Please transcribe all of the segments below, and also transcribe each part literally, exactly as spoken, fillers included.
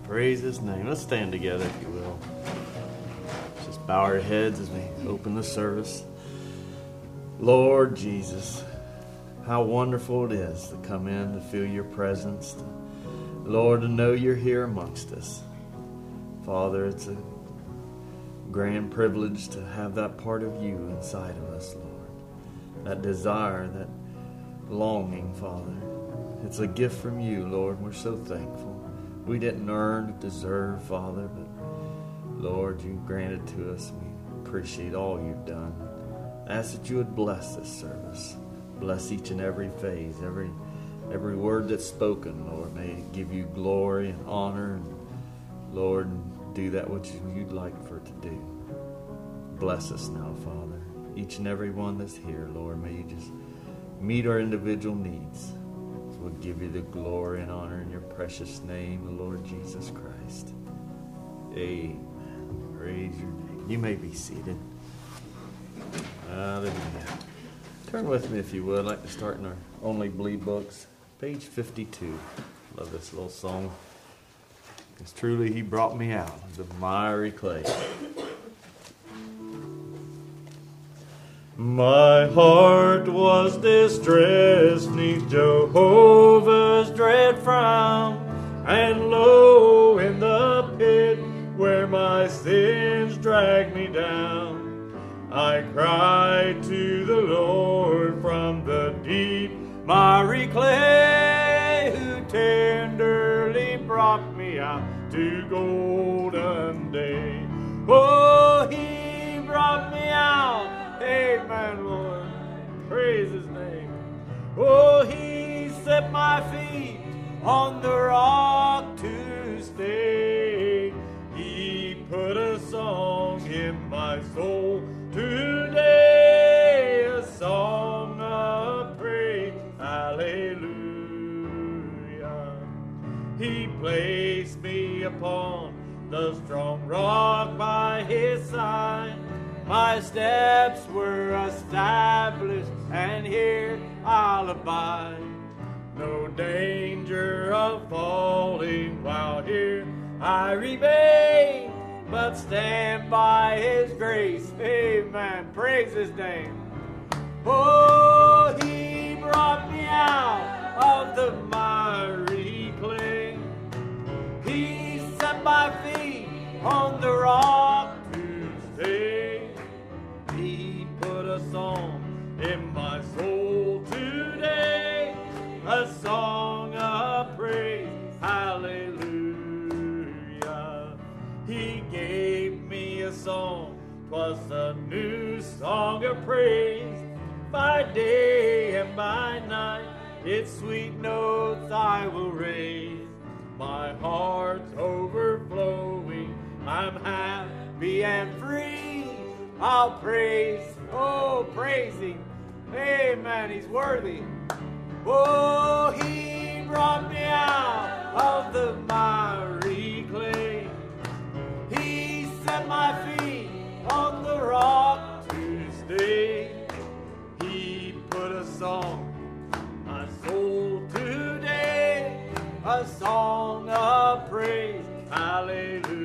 Praise His name. Let's stand together, if you will. Just bow our heads as we open the service. Lord Jesus, how wonderful it is to come in, to feel your presence. To, Lord, to know you're here amongst us. Father, it's a grand privilege to have that part of you inside of us, Lord. That desire, that longing, Father. It's a gift from you, Lord. We're so thankful. We didn't earn, deserve, Father, but Lord, you granted to us. We appreciate all you've done. I ask that you would bless this service. Bless each and every phase, every every word that's spoken, Lord. May it give you glory and honor, and Lord, do that which you'd like for it to do. Bless us now, Father. Each and every one that's here, Lord, may you just meet our individual needs. We'll give you the glory and honor in your precious name, the Lord Jesus Christ. Amen. Praise your name. You may be seated. Hallelujah. Turn with me, if you would. I'd like to start in our Only Bleed books, page fifty-two. Love this little song. Because truly He brought me out of the miry clay. My heart was distressed neath Jehovah's dread frown, and lo, in the pit where my sins dragged me down, I cried to the Lord from the deep miry clay, who tenderly brought me out to golden day. Oh, He brought me out. Amen, Lord. Praise His name. Oh, He set my feet on the rock to stay. He put a song in my soul today, a song of praise. Hallelujah. He placed me upon the strong rock by His side. My steps were established, and here I'll abide. No danger of falling while here I remain, but stand by His grace. Amen. Praise His name. Oh, He brought me out of the miry clay. He set my feet on the rock to stay. He put a song in my soul today, a song of praise. Hallelujah. He gave me a song, 'twas a new song of praise. By day and by night, its sweet notes I will raise. My heart's overflowing, I'm happy and free. I'll praise, oh, praise Him. Amen, He's worthy. Oh, He brought me out of the miry clay. He set my feet on the rock to stay. He put a song in my soul today, a song of praise. Hallelujah.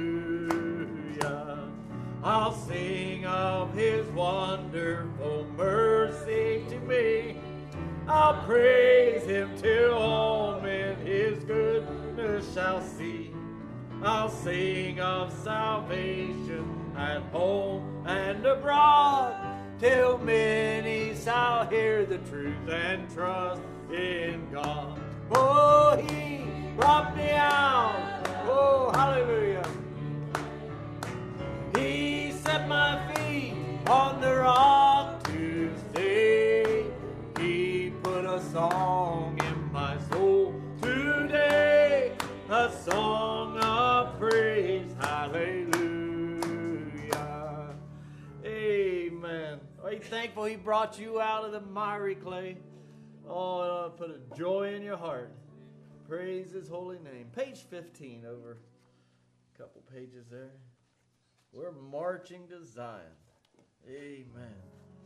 I'll sing of His wonderful mercy to me. I'll praise Him till all men His goodness shall see. I'll sing of salvation at home and abroad, till many shall hear the truth and trust in God. Oh, He brought me out. Oh, hallelujah. He set my feet on the rock to stay. He put a song in my soul today, a song of praise. Hallelujah. Amen. Are you thankful He brought you out of the miry clay? Oh, put a joy in your heart. Praise His holy name. Page fifteen, over a couple pages there. We're marching to Zion. Amen.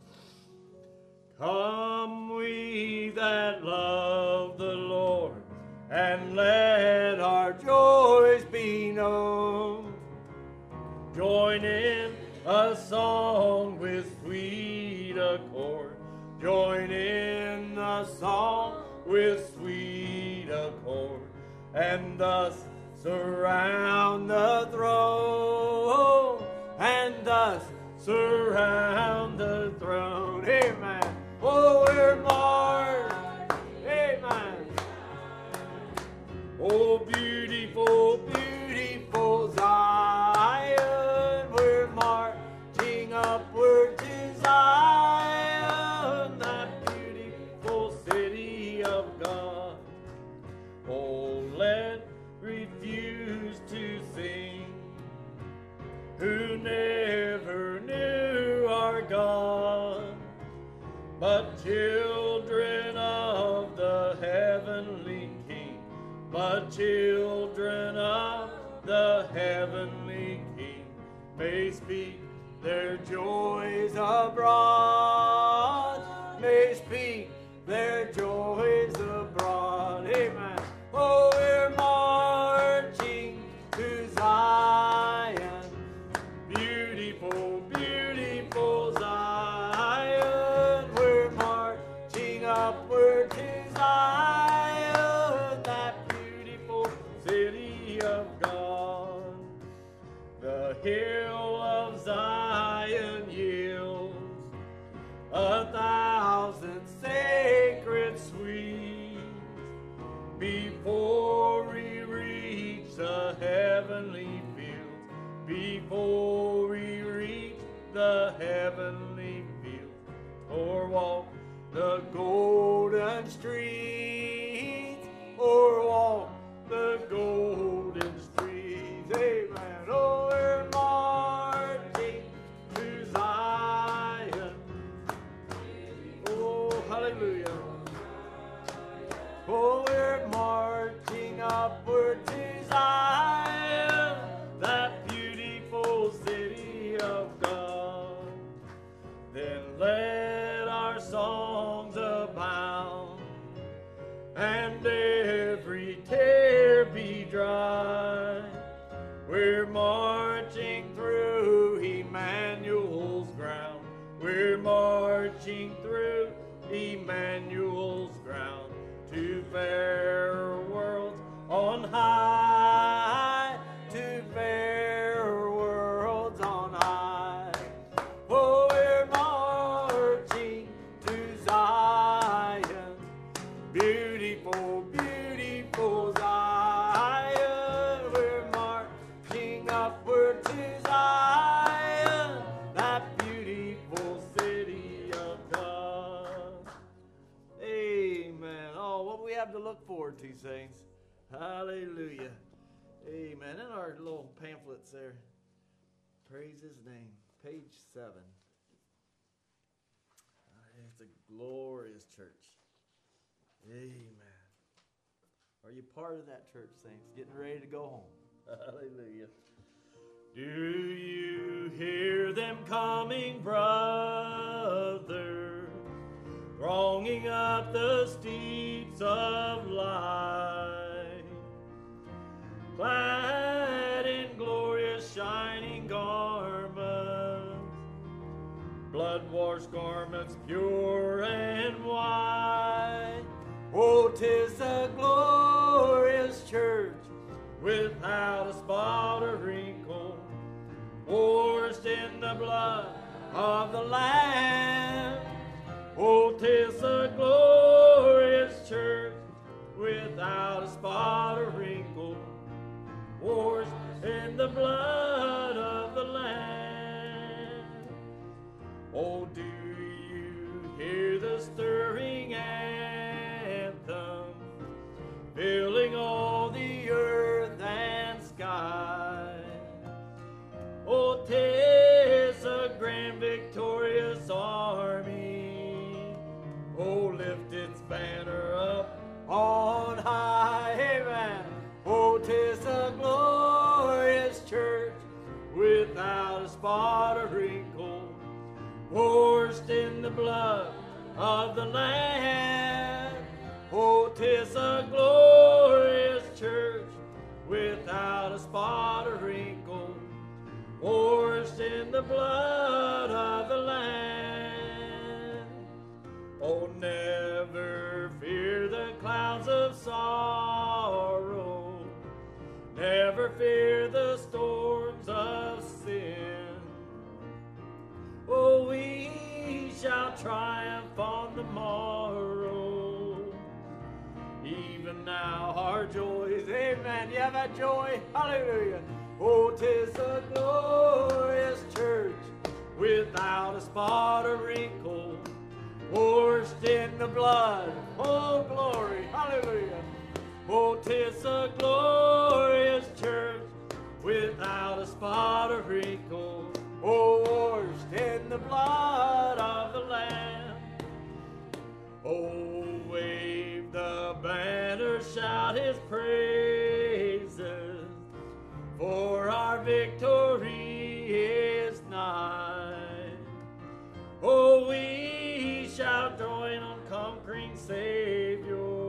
Come we that love the Lord, and let our joys be known. known. Join in a song with sweet accord. Join in a song with sweet accord. And thus surround the throne. And thus surround the throne. Amen. Oh, we're marked. Amen. Oh, beautiful, beautiful Zion. We're marching upward to Zion, that beautiful city of God. Oh, let refuse to sing who never knew our God, but children of the heavenly King, but children of the heavenly King may speak their joys abroad, may speak their joys abroad. Amen. Oh, we're marching to Zion, beautiful, beautiful Zion. We're marching upward to Zion, that beautiful city of God. The hill of Zion yields a thousand sacred sweets before we reach the heavenly fields, before we reach the heavenly fields, or walk the golden streets, or walk the golden streets. Amen. Oh, we're marching to Zion. Oh, hallelujah. Oh, we're marching upward to Zion, that beautiful city of God. Then let our songs abound, and every tear be dry. We're marching through Emmanuel's ground. We're marching through Emmanuel's ground to fairer worlds on high, to fairer worlds on high. Oh, we're marching to Zion, beautiful, beautiful Zion. We're marching upward to Zion, that beautiful city of God. Amen. Oh, what we have to look forward to, saints. Hallelujah. Amen. In our little pamphlets there, praise His name. Page seven. It's a glorious church. Amen. Are you part of that church, saints? Getting ready to go home. Hallelujah. Do you hear them coming, brother? Thronging up the steeps of life, clad in glorious shining garments, blood-washed garments pure and white. Oh, 'tis a glorious church, without a spot or wrinkle, washed in the blood of the Lamb. Oh, 'tis a glorious church, without a spot or wrinkle, washed in the blood of the Lamb. Oh, do you hear the stirring anthem, filling all the earth and sky? Oh, 'tis a grand victorious army. Oh, lift its banner up on high. Amen. Oh, 'tis a glorious church, without a spot or wrinkle, washed in the blood of the Lamb. Oh, 'tis a glorious church, without a spot blood of the Lamb. Oh, never fear the clouds of sorrow. Never fear the storms of sin. Oh, we shall triumph on the morrow. Even now our joy is, amen. You have that joy? Hallelujah. Oh, 'tis a glorious church without a spot or wrinkle, washed in the blood. Oh, glory. Hallelujah. Oh, 'tis a glorious church without a spot or wrinkle, oh, washed in the blood of the Lamb. Oh, wave the banner, shout his praises, for our victory is nigh. Oh, we shall join on conquering Savior.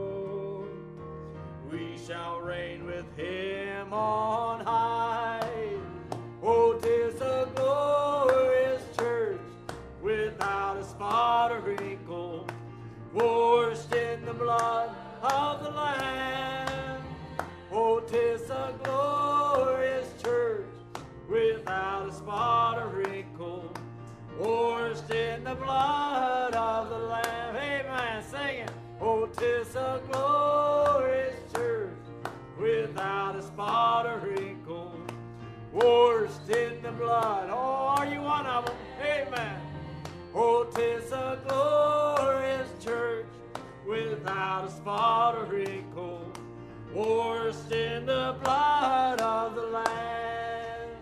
We shall reign with him on high. Oh, 'tis a glorious church without a spot or wrinkle, washed in the blood of the Lamb. Oh, 'tis a glorious church without a spot or wrinkle, washed in the blood of the Lamb. Amen. Sing it. Oh, 'tis a glorious church without a spot or wrinkle, washed in the blood. Oh, are you one of them? Amen. Oh, 'tis a glorious church without a spot or wrinkle, washed in the blood of the Lamb.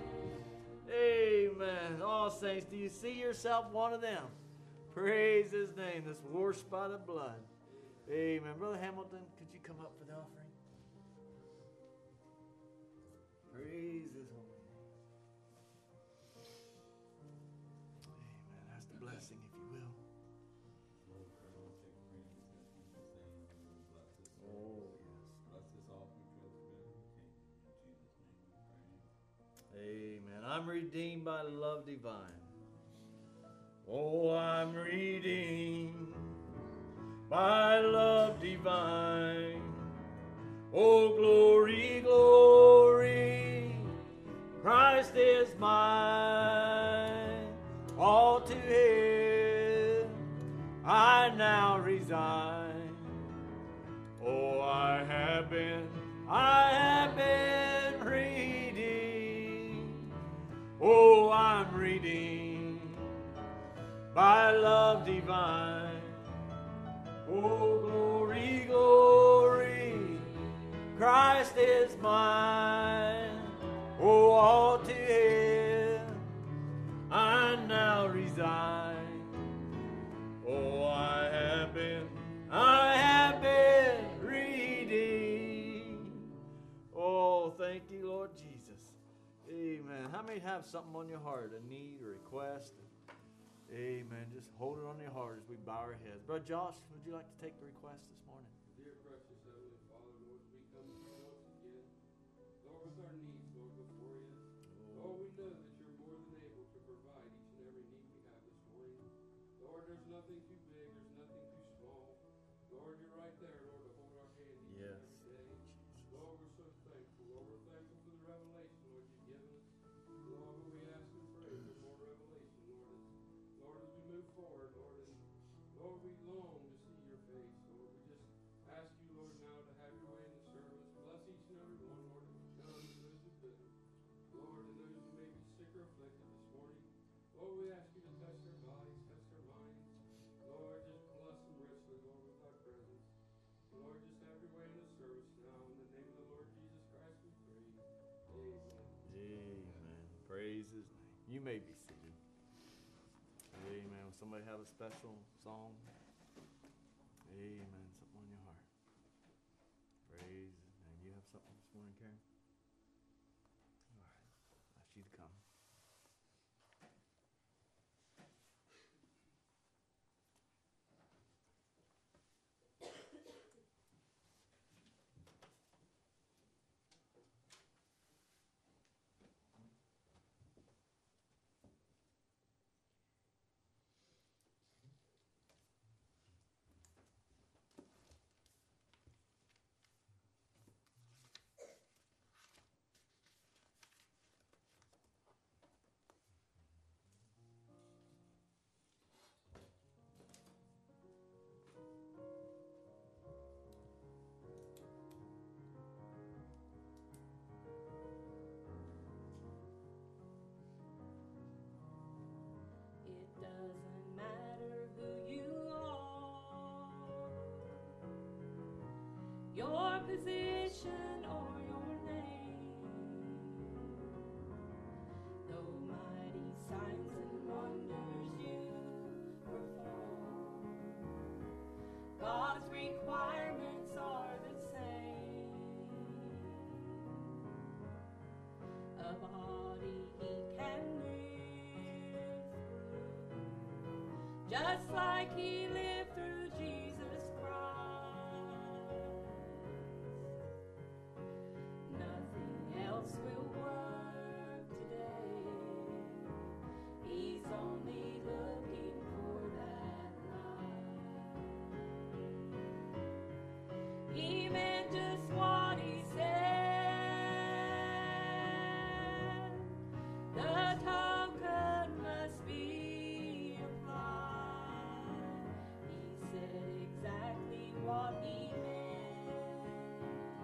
Amen. Oh, saints, do you see yourself one of them? Praise his name, that's washed by the blood. Amen. Brother Hamilton, could you come up for the offering? Praise his holy name. Amen. That's the blessing, if you will. Oh, yes. Amen. I'm redeemed by love divine. Oh, I'm redeemed by love divine. Oh, glory, glory, Christ is mine. All to him I now resign. Oh, I have been, I have been redeemed. Oh, I'm redeemed by love divine. Oh, glory, glory, Christ is mine. Oh, all to him I now resign. Oh, I have been, I have been redeemed. Oh, thank you, Lord Jesus. Amen. How many have something on your heart, a need, a request? Amen. Just hold it on your heart as we bow our heads. Brother Josh, would you like to take the request this morning? Dear precious Heavenly Father, Lord, we come to you once again, Lord, with our needs, Lord, before you. Oh. Lord, we know that you're more than able to provide each and every need we have this morning. Lord, there's nothing too big, there's nothing too small. Lord, you're right there, Lord, to hold our hand each yes. and every day. Jesus. Lord, we're so thankful. Lord, we're thankful for the revelation, Lord, you've given us. Lord, but we ask and pray for more revelation, Lord, as, Lord, as we move forward, Lord, and Lord, we long to see your face, Lord. We just ask you, Lord, now to have your way in the service. Bless each and every one, Lord, who comes and those who couldn't. Lord, and those who may be sick or afflicted this morning. Lord, we ask you to touch their bodies, touch their minds. Lord, just bless them richly, Lord, with thy presence. Lord, just have your way in the service now. In the name of the Lord Jesus Christ we pray. Amen. Amen. Praise his name. You may be seated. Amen. Will somebody have a special song? Amen. Something on your heart. Praise his name. You have something this morning, Karen? All right. I ask you to come. just like he lived through Jesus Christ. Nothing else will work today. He's only looking for that life. He meant just what he said. The token must be applied. He said exactly what he meant.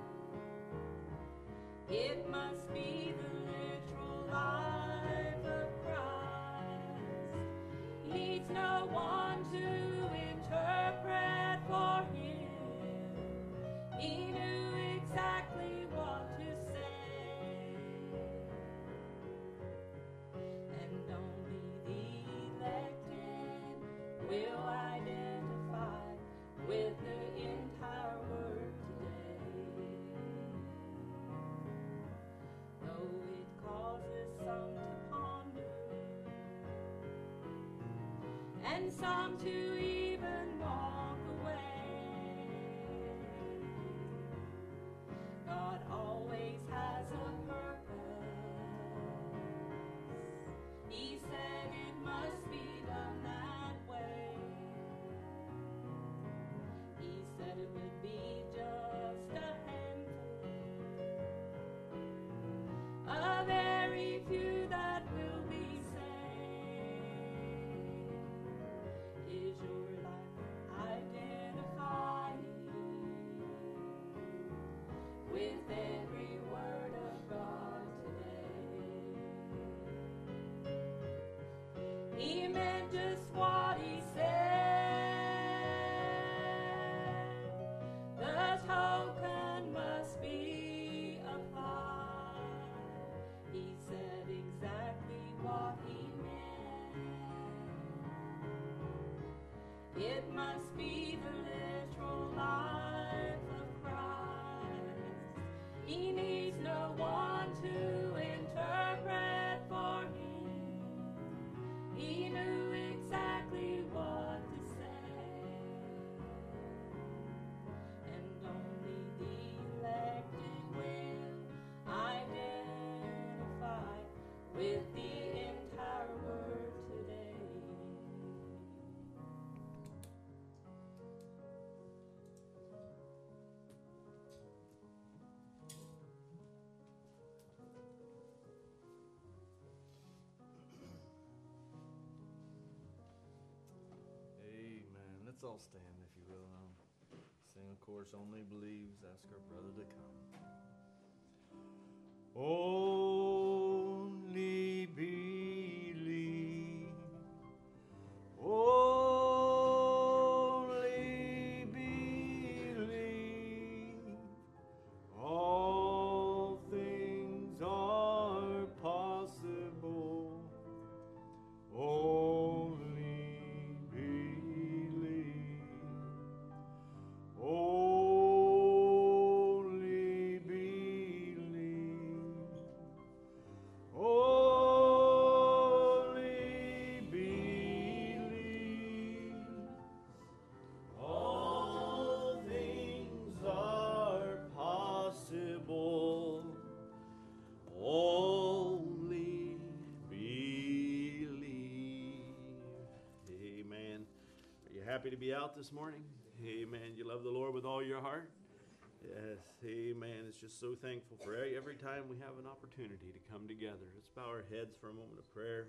It must be the literal life of Christ. He needs no one to interpret for him. He knew exactly what to say. And only the elected will identify with the entire word today. Though it causes some to ponder and some to even walk away, God always has a purpose. He said it must be done that way. He said it would be just a handful, a very few that will be saved. Is your life identifying with every word of God today? He meant just what he said. The token must be applied. He said exactly what he meant. It must be the literal life of Christ. He needs no one to interpret for him. He knew exactly what to say. And only the elected will identify with the entire word today. Amen. Let's all stand, if you will. I'll sing, of course, Only Believes. Ask our brother to come. Only believe. Only believe. All things are possible. Only believe. Only believe. Only believe. All things are possible. Only believe. Amen. Are you happy to be out this morning? Amen. You love the Lord with all your heart? Yes. Amen. It's just so thankful for every time we have an opportunity to come together. Let's bow our heads for a moment of prayer.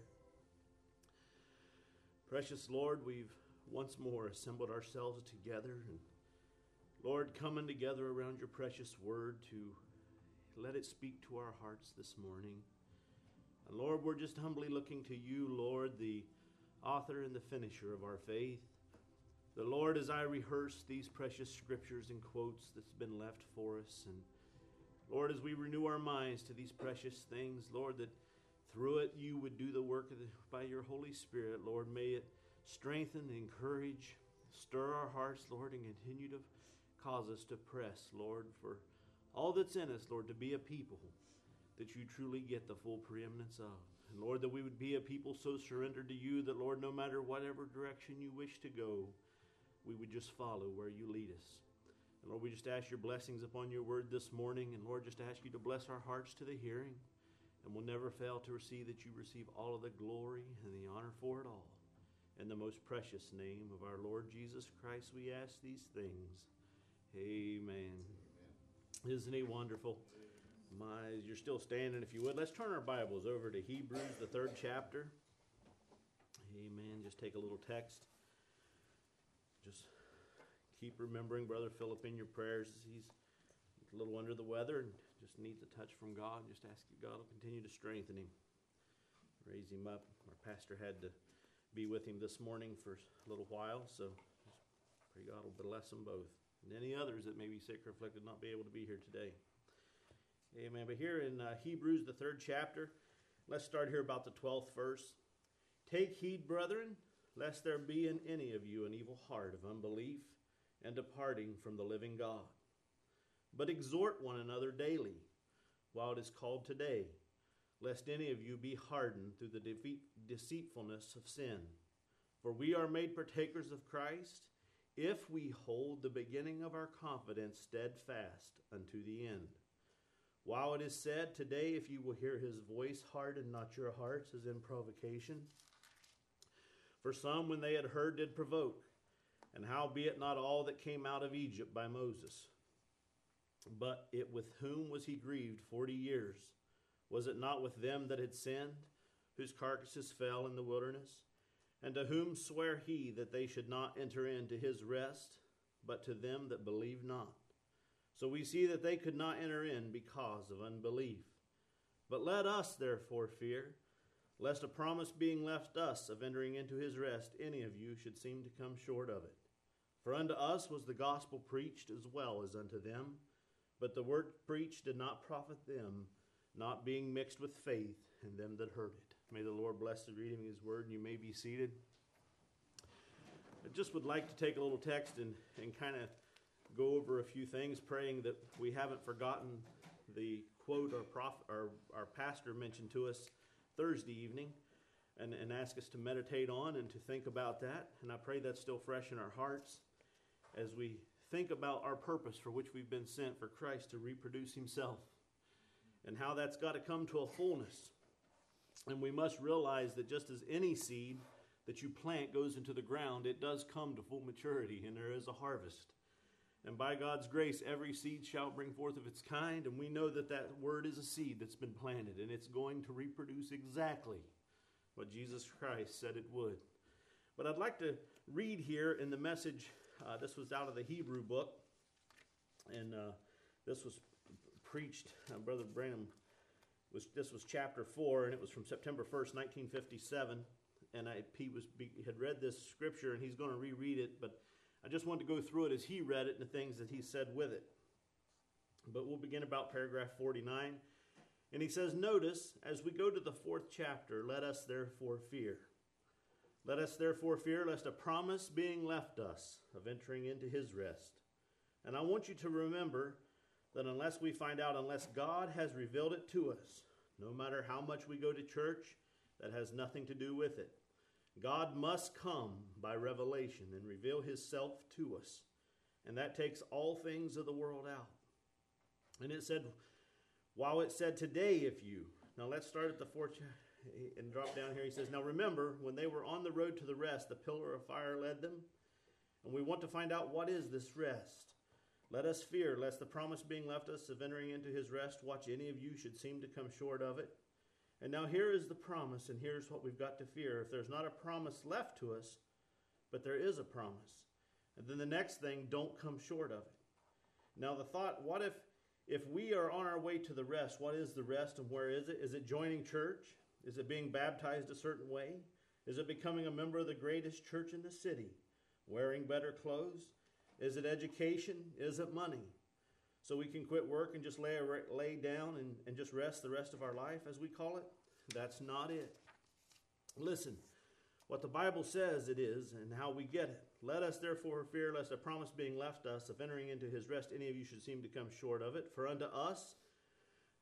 Precious Lord, we've once more assembled ourselves together, and Lord, coming together around your precious word to let it speak to our hearts this morning. And Lord, we're just humbly looking to you, Lord, the author and the finisher of our faith. The Lord, as I rehearse these precious scriptures and quotes that's been left for us, and Lord, as we renew our minds to these precious things, Lord, that through it you would do the work of the, by your Holy Spirit, Lord, may it strengthen, encourage, stir our hearts, Lord, and continue to cause us to press, Lord, for all that's in us, Lord, to be a people that you truly get the full preeminence of. And Lord, that we would be a people so surrendered to you that, Lord, no matter whatever direction you wish to go, we would just follow where you lead us. And Lord, we just ask your blessings upon your word this morning. And Lord, just ask you to bless our hearts to the hearing. And we'll never fail to receive that you receive all of the glory and the honor for it all. In the most precious name of our Lord Jesus Christ, we ask these things. Amen. Amen. Isn't he wonderful? My, you're still standing, if you would. Let's turn our Bibles over to Hebrews, the third chapter. Amen. Just take a little text. Just keep remembering Brother Philip in your prayers. He's a little under the weather and just needs a touch from God. Just ask you God will continue to strengthen him, raise him up. Our pastor had to be with him this morning for a little while, so just pray God will bless them both. And any others that may be sick or afflicted not be able to be here today. Amen. But here in uh, Hebrews, the third chapter, let's start here about the twelfth verse. Take heed, brethren, lest there be in any of you an evil heart of unbelief and departing from the living God. But exhort one another daily, while it is called today, lest any of you be hardened through the defeat, deceitfulness of sin. For we are made partakers of Christ, if we hold the beginning of our confidence steadfast unto the end. While it is said, today, if you will hear his voice, harden not your hearts as in provocation. For some, when they had heard, did provoke. And howbeit not all that came out of Egypt by Moses. But it with whom was he grieved forty years? Was it not with them that had sinned, whose carcasses fell in the wilderness? And to whom sware he that they should not enter into his rest, but to them that believed not? So we see that they could not enter in because of unbelief. But let us therefore fear, lest a promise being left us of entering into his rest, any of you should seem to come short of it. For unto us was the gospel preached as well as unto them, but the word preached did not profit them, not being mixed with faith in them that heard it. May the Lord bless the reading of his word, and you may be seated. I just would like to take a little text and, and kind of go over a few things, praying that we haven't forgotten the quote our, prof, our, our pastor mentioned to us Thursday evening, and, and ask us to meditate on and to think about that. And I pray that's still fresh in our hearts as we think about our purpose for which we've been sent, for Christ to reproduce himself, and how that's got to come to a fullness. And we must realize that just as any seed that you plant goes into the ground, it does come to full maturity, and there is a harvest. And by God's grace, every seed shall bring forth of its kind. And we know that that word is a seed that's been planted. And it's going to reproduce exactly what Jesus Christ said it would. But I'd like to read here in the message. Uh, this was out of the Hebrew book. And uh, this was preached. Uh, Brother Branham, was this was chapter four. And it was from September first, nineteen fifty-seven. And I, he, was, he had read this scripture. And he's going to reread it. But I just wanted to go through it as he read it and the things that he said with it. But we'll begin about paragraph forty-nine. And he says, notice, as we go to the fourth chapter, let us therefore fear. Let us therefore fear, lest a promise being left us of entering into his rest. And I want you to remember that unless we find out, unless God has revealed it to us, no matter how much we go to church, that has nothing to do with it. God must come by revelation and reveal his self to us. And that takes all things of the world out. And it said, while it said today, if you. Now let's start at the fourth and drop down here. He says, now remember, when they were on the road to the rest, the pillar of fire led them. And we want to find out, what is this rest? Let us fear, lest the promise being left us of entering into his rest, watch any of you should seem to come short of it. And now here is the promise, and here's what we've got to fear. If there's not a promise left to us, but there is a promise. And then the next thing, don't come short of it. Now the thought, what if if we are on our way to the rest, what is the rest and where is it? Is it joining church? Is it being baptized a certain way? Is it becoming a member of the greatest church in the city? Wearing better clothes? Is it education? Is it money? So we can quit work and just lay, lay down and, and just rest the rest of our life, as we call it? That's not it. Listen, what the Bible says it is and how we get it. Let us therefore fear, lest a promise being left us of entering into his rest, any of you should seem to come short of it. For unto us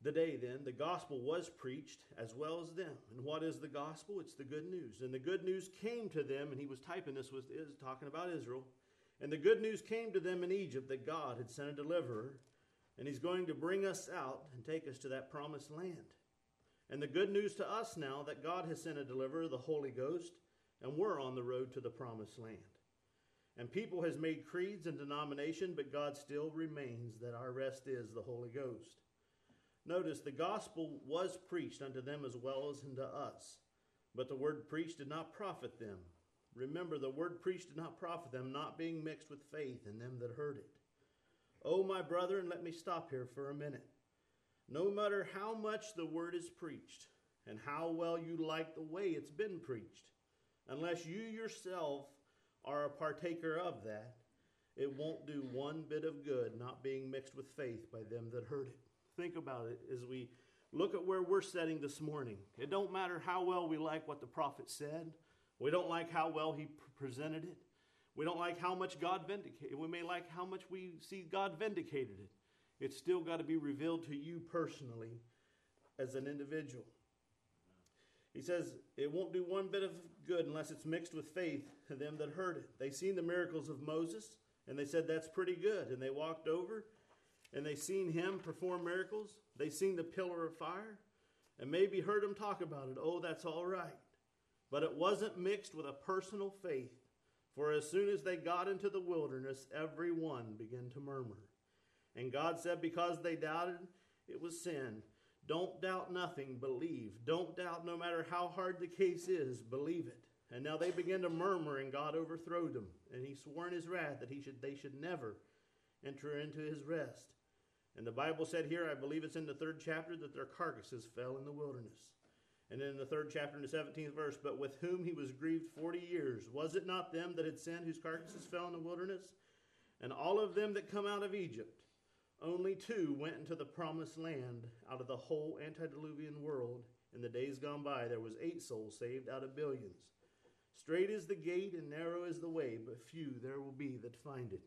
the day then, the gospel was preached as well as them. And what is the gospel? It's the good news. And the good news came to them, and he was typing this, was is talking about Israel. And the good news came to them in Egypt that God had sent a deliverer, and he's going to bring us out and take us to that promised land. And the good news to us now that God has sent a deliverer, the Holy Ghost, and we're on the road to the promised land. And people has made creeds and denomination, but God still remains that our rest is the Holy Ghost. Notice the gospel was preached unto them as well as unto us, but the word preached did not profit them. Remember, the word preached did not profit them, not being mixed with faith in them that heard it. Oh, my brethren, let me stop here for a minute. No matter how much the word is preached and how well you like the way it's been preached, unless you yourself are a partaker of that, it won't do one bit of good not being mixed with faith by them that heard it. Think about it as we look at where we're sitting this morning. It don't matter how well we like what the prophet said. We don't like how well he presented it. We don't like how much God vindicated. We may like how much we see God vindicated it. It's still got to be revealed to you personally as an individual. He says it won't do one bit of good unless it's mixed with faith to them that heard it. They seen the miracles of Moses, and they said that's pretty good. And they walked over, and they seen him perform miracles. They seen the pillar of fire, and maybe heard him talk about it. Oh, that's all right. But it wasn't mixed with a personal faith. For as soon as they got into the wilderness, every one began to murmur. And God said, because they doubted, it was sin. Don't doubt nothing, believe. Don't doubt no matter how hard the case is, believe it. And now they began to murmur, and God overthrew them. And he swore in his wrath that he should, they should never enter into his rest. And the Bible said here, I believe it's in the third chapter, that their carcasses fell in the wilderness. And in the third chapter, in the seventeenth verse, but with whom he was grieved forty years. Was it not them that had sinned, whose carcasses fell in the wilderness? And all of them that come out of Egypt, only two went into the promised land out of the whole antediluvian world. In the days gone by, there was eight souls saved out of billions. Straight is the gate and narrow is the way, but few there will be that find it.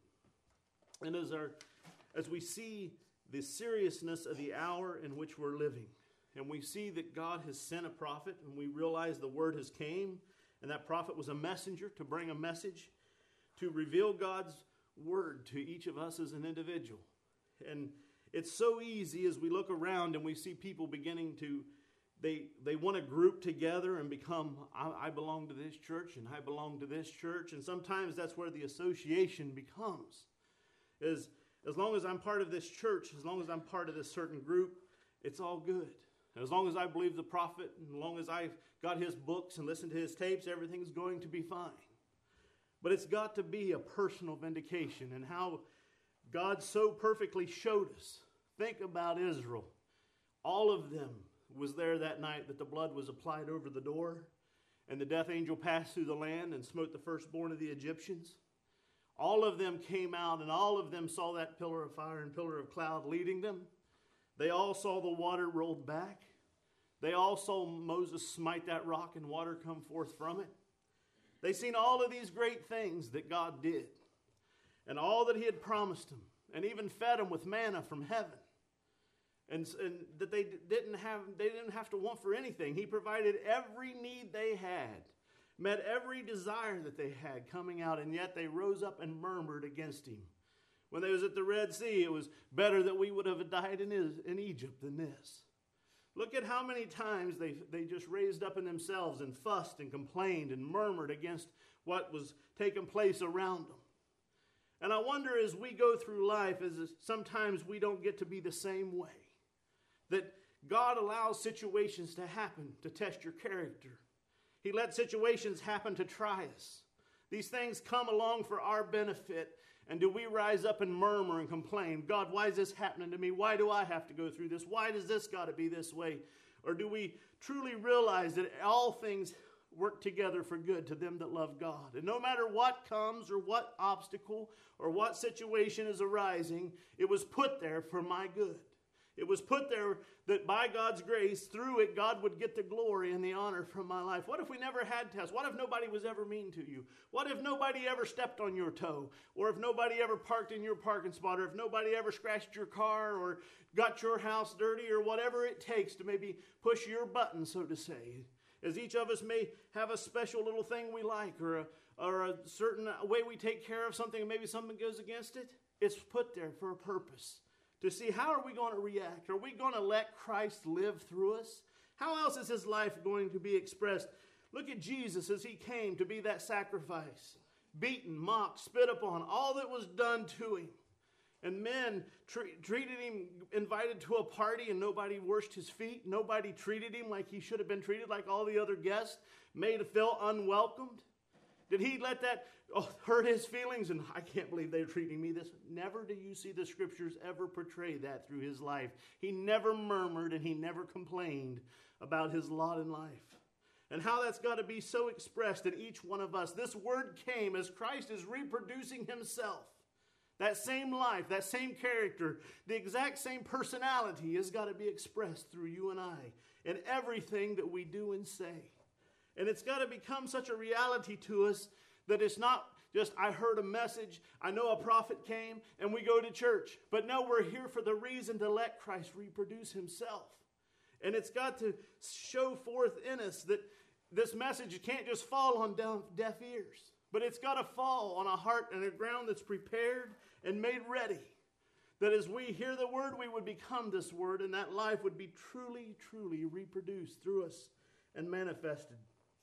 And as our, as we see the seriousness of the hour in which we're living, and we see that God has sent a prophet, and we realize the word has came, and that prophet was a messenger to bring a message, to reveal God's word to each of us as an individual. And it's so easy as we look around and we see people beginning to, they they want to group together and become, I, I belong to this church and I belong to this church. And sometimes that's where the association becomes. Is as long as I'm part of this church, as long as I'm part of this certain group, it's all good. And as long as I believe the prophet, and as long as I've got his books and listened to his tapes, everything's going to be fine. But it's got to be a personal vindication, and how God so perfectly showed us. Think about Israel. All of them was there that night that the blood was applied over the door, and the death angel passed through the land and smote the firstborn of the Egyptians. All of them came out, and all of them saw that pillar of fire and pillar of cloud leading them. They all saw the water rolled back. They all saw Moses smite that rock and water come forth from it. They seen all of these great things that God did, and all that he had promised them, and even fed them with manna from heaven. And, and that they didn't have they didn't have to want for anything. He provided every need they had, met every desire that they had coming out, and yet they rose up and murmured against him. When they was at the Red Sea, it was better that we would have died in, in Egypt than this. Look at how many times they, they just raised up in themselves and fussed and complained and murmured against what was taking place around them. And I wonder, as we go through life, as sometimes we don't get to be the same way. That God allows situations to happen to test your character. He lets situations happen to try us. These things come along for our benefit. And do we rise up and murmur and complain, God, why is this happening to me? Why do I have to go through this? Why does this got to be this way? Or do we truly realize that all things work together for good to them that love God? And no matter what comes or what obstacle or what situation is arising, it was put there for my good. It was put there that by God's grace, through it, God would get the glory and the honor from my life. What if we never had tests? What if nobody was ever mean to you? What if nobody ever stepped on your toe? Or if nobody ever parked in your parking spot? Or if nobody ever scratched your car or got your house dirty or whatever it takes to maybe push your button, so to say? As each of us may have a special little thing we like or a, or a certain way we take care of something and maybe something goes against it, it's put there for a purpose. To see how are we going to react? Are we going to let Christ live through us? How else is his life going to be expressed? Look at Jesus as he came to be that sacrifice. Beaten, mocked, spit upon, all that was done to him. And men tre- treated him, invited to a party, and nobody washed his feet. Nobody treated him like he should have been treated, like all the other guests, made to feel unwelcomed. Did he let that oh, hurt his feelings? And I can't believe they're treating me this. Never do you see the scriptures ever portray that through his life. He never murmured and he never complained about his lot in life. And how that's got to be so expressed in each one of us. This word came as Christ is reproducing himself. That same life, that same character, the exact same personality has got to be expressed through you and I in everything that we do and say. And it's got to become such a reality to us that it's not just, I heard a message, I know a prophet came, and we go to church. But no, we're here for the reason to let Christ reproduce himself. And it's got to show forth in us that this message can't just fall on deaf ears. But it's got to fall on a heart and a ground that's prepared and made ready. That as we hear the word, we would become this word, and that life would be truly, truly reproduced through us and manifested.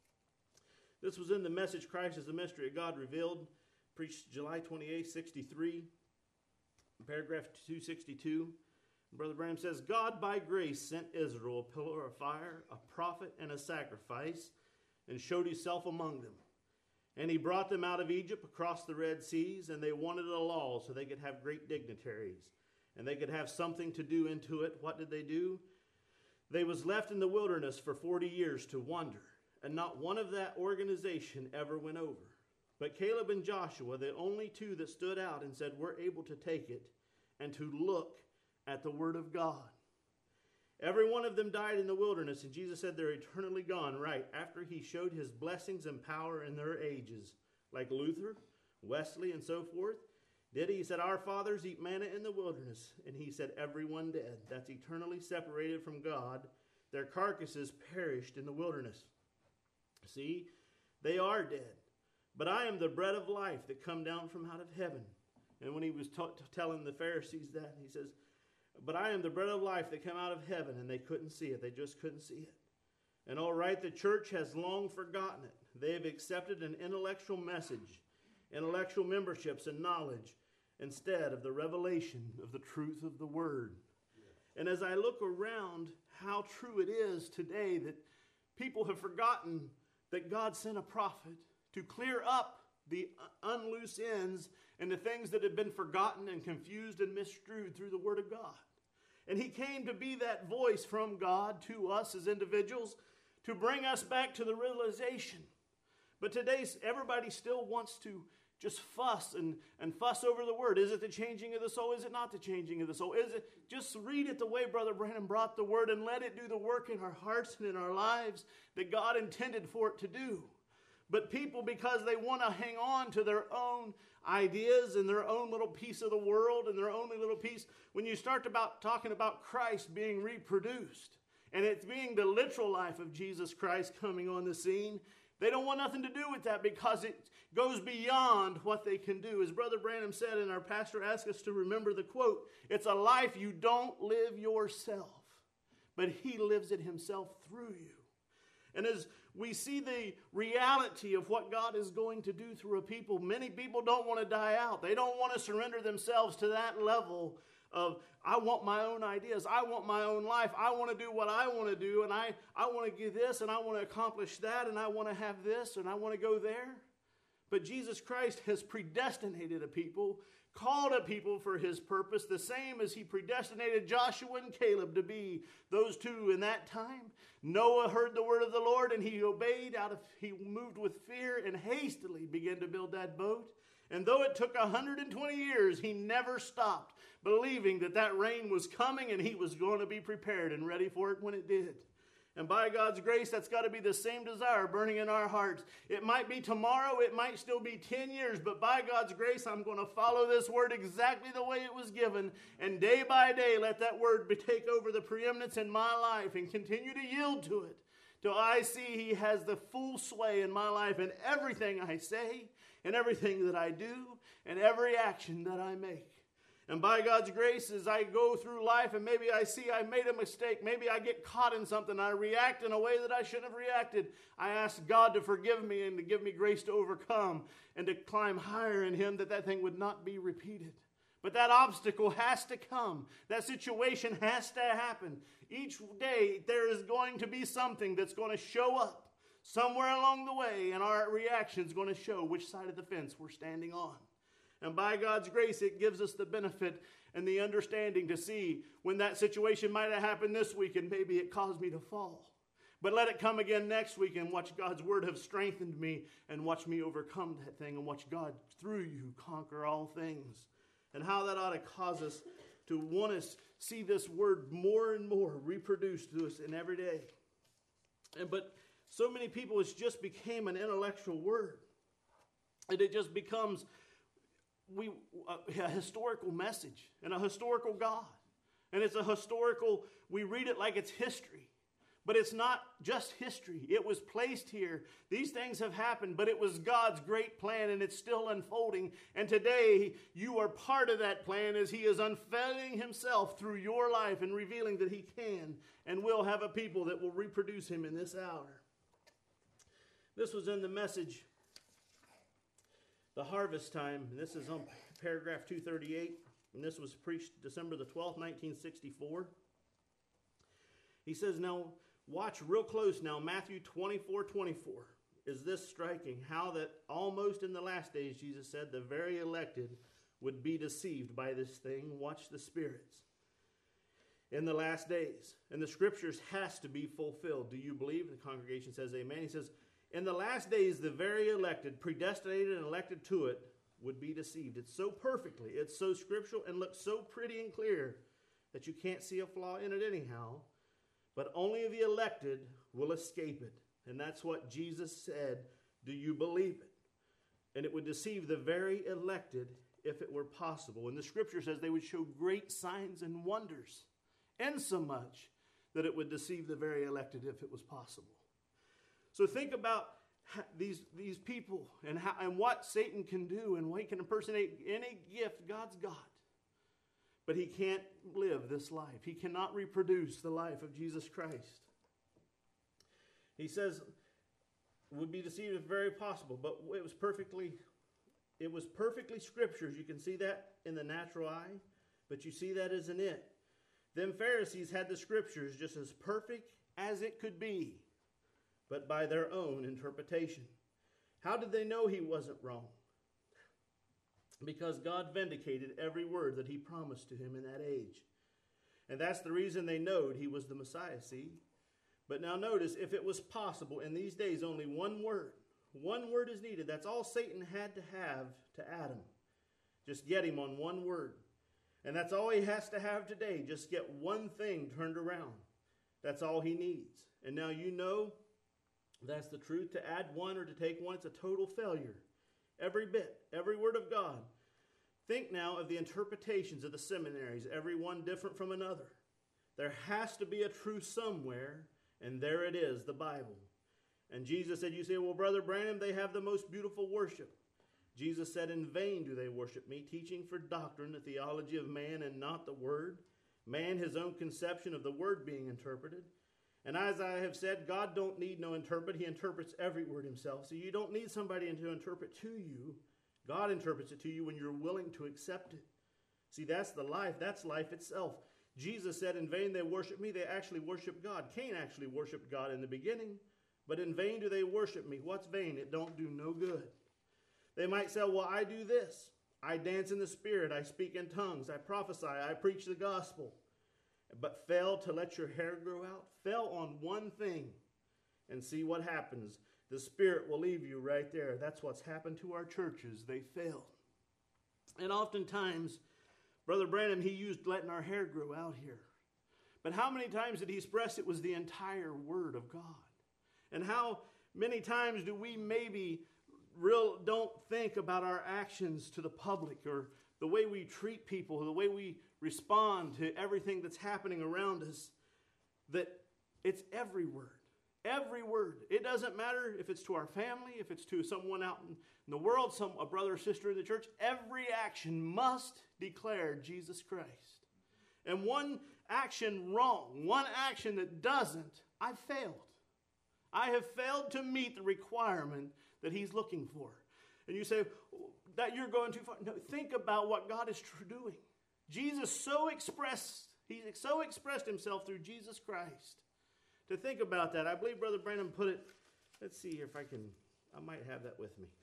This was in the message, Christ is the Mystery of God Revealed, preached July twenty-eighth, sixty-three, paragraph two sixty-two. Brother Branham says, God by grace sent Israel a pillar of fire, a prophet, and a sacrifice, and showed himself among them. And he brought them out of Egypt across the Red Seas, and they wanted a law so they could have great dignitaries, and they could have something to do into it. What did they do? They was left in the wilderness for forty years to wander. And not one of that organization ever went over. But Caleb and Joshua, the only two that stood out and said, we're able to take it and to look at the word of God. Every one of them died in the wilderness, and Jesus said they're eternally gone right after he showed his blessings and power in their ages, like Luther, Wesley, and so forth. Did he? He said, our fathers eat manna in the wilderness, and he said, everyone dead. That's eternally separated from God. Their carcasses perished in the wilderness. See, they are dead. But I am the bread of life that come down from out of heaven. And when he was t- t- telling the Pharisees that, he says, but I am the bread of life that come out of heaven. And they couldn't see it. They just couldn't see it. And all right, the church has long forgotten it. They have accepted an intellectual message, intellectual memberships and knowledge, instead of the revelation of the truth of the word. Yes. And as I look around how true it is today that people have forgotten that God sent a prophet to clear up the unloose ends and the things that have been forgotten and confused and misconstrued through the Word of God. And he came to be that voice from God to us as individuals to bring us back to the realization. But today, everybody still wants to just fuss and, and fuss over the Word. Is it the changing of the soul? Is it not the changing of the soul? Is it just read it the way Brother Branham brought the Word and let it do the work in our hearts and in our lives that God intended for it to do. But people, because they want to hang on to their own ideas and their own little piece of the world and their own little piece, when you start about talking about Christ being reproduced and it being the literal life of Jesus Christ coming on the scene, they don't want nothing to do with that because it goes beyond what they can do. As Brother Branham said, and our pastor asked us to remember the quote, it's a life you don't live yourself, but he lives it himself through you. And as we see the reality of what God is going to do through a people, many people don't want to die out. They don't want to surrender themselves to that level of, I want my own ideas. I want my own life. I want to do what I want to do. And I, I want to give this and I want to accomplish that. And I want to have this and I want to go there. But Jesus Christ has predestinated a people, called a people for his purpose, the same as he predestinated Joshua and Caleb to be those two in that time. Noah heard the word of the Lord and he obeyed out of, he moved with fear and hastily began to build that boat. And though it took one hundred twenty years, he never stopped believing that that rain was coming and he was going to be prepared and ready for it when it did. And by God's grace, that's got to be the same desire burning in our hearts. It might be tomorrow, it might still be ten years, but by God's grace, I'm going to follow this word exactly the way it was given. And day by day, let that word be, take over the preeminence in my life and continue to yield to it till I see he has the full sway in my life in everything I say and everything that I do and every action that I make. And by God's grace, as I go through life and maybe I see I made a mistake, maybe I get caught in something, I react in a way that I shouldn't have reacted, I ask God to forgive me and to give me grace to overcome and to climb higher in him, that that thing would not be repeated. But that obstacle has to come. That situation has to happen. Each day there is going to be something that's going to show up somewhere along the way, and our reaction is going to show which side of the fence we're standing on. And by God's grace, it gives us the benefit and the understanding to see when that situation might have happened this week and maybe it caused me to fall. But let it come again next week and watch God's word have strengthened me and watch me overcome that thing and watch God through you conquer all things. And how that ought to cause us to want to see this word more and more reproduced to us in every day. And but so many people, it's just became an intellectual word. And it just becomes we a historical message and a historical God. And it's a historical, we read it like it's history. But it's not just history. It was placed here. These things have happened, but it was God's great plan, and it's still unfolding. And today, you are part of that plan as he is unveiling himself through your life and revealing that he can and will have a people that will reproduce him in this hour. This was in the message, The Harvest Time. And this is on paragraph two thirty-eight. And this was preached December the twelfth, nineteen sixty-four. He says, now, watch real close now, Matthew twenty-four twenty-four. Is this striking? How that almost in the last days, Jesus said, the very elected would be deceived by this thing. Watch the spirits. In the last days. And the scriptures has to be fulfilled. Do you believe? The congregation says amen. He says, in the last days, the very elected, predestinated and elected to it, would be deceived. It's so perfectly, it's so scriptural and looks so pretty and clear that you can't see a flaw in it anyhow. But only the elected will escape it. And that's what Jesus said. Do you believe it? And it would deceive the very elected if it were possible. And the scripture says they would show great signs and wonders, insomuch that it would deceive the very elected if it was possible. So think about these, these people and, how, and what Satan can do and what he can impersonate any gift God's got. But he can't live this life. He cannot reproduce the life of Jesus Christ. He says, would be deceived if very possible, but it was perfectly, it was perfectly scriptures. You can see that in the natural eye, but you see that as in it. Them Pharisees had the scriptures just as perfect as it could be, but by their own interpretation. How did they know he wasn't wrong? Because God vindicated every word that he promised to him in that age. And that's the reason they knowed he was the Messiah, see? But now notice, if it was possible, in these days only one word, one word is needed. That's all Satan had to have to Adam. Just get him on one word. And that's all he has to have today. Just get one thing turned around. That's all he needs. And now you know that's the truth. To add one or to take one, it's a total failure. Every bit, every word of God. Think now of the interpretations of the seminaries, every one different from another. There has to be a truth somewhere, and there it is, the Bible. And Jesus said, you say, well, Brother Branham, they have the most beautiful worship. Jesus said, in vain do they worship me, teaching for doctrine the theology of man and not the word. Man, his own conception of the word being interpreted. And as I have said, God don't need no interpret. He interprets every word himself. So you don't need somebody to interpret to you. God interprets it to you when you're willing to accept it. See, that's the life. That's life itself. Jesus said, in vain they worship me. They actually worship God. Cain actually worshiped God in the beginning. But in vain do they worship me. What's vain? It don't do no good. They might say, well, I do this. I dance in the spirit. I speak in tongues. I prophesy. I preach the gospel. But fail to let your hair grow out. Fail on one thing and see what happens. The Spirit will leave you right there. That's what's happened to our churches. They failed. And oftentimes, Brother Branham, he used letting our hair grow out here. But how many times did he express it was the entire Word of God? And how many times do we maybe real don't think about our actions to the public, or the way we treat people, the way we respond to everything that's happening around us, that it's every word. Every word. It doesn't matter if it's to our family, if it's to someone out in the world, some a brother or sister in the church. Every action must declare Jesus Christ. And one action wrong, one action that doesn't, I've failed. I have failed to meet the requirement that he's looking for. And you say, that you're going too far. No, think about what God is doing. Jesus so expressed, he so expressed himself through Jesus Christ. To think about that, I believe Brother Branham put it, let's see here if I can, I might have that with me.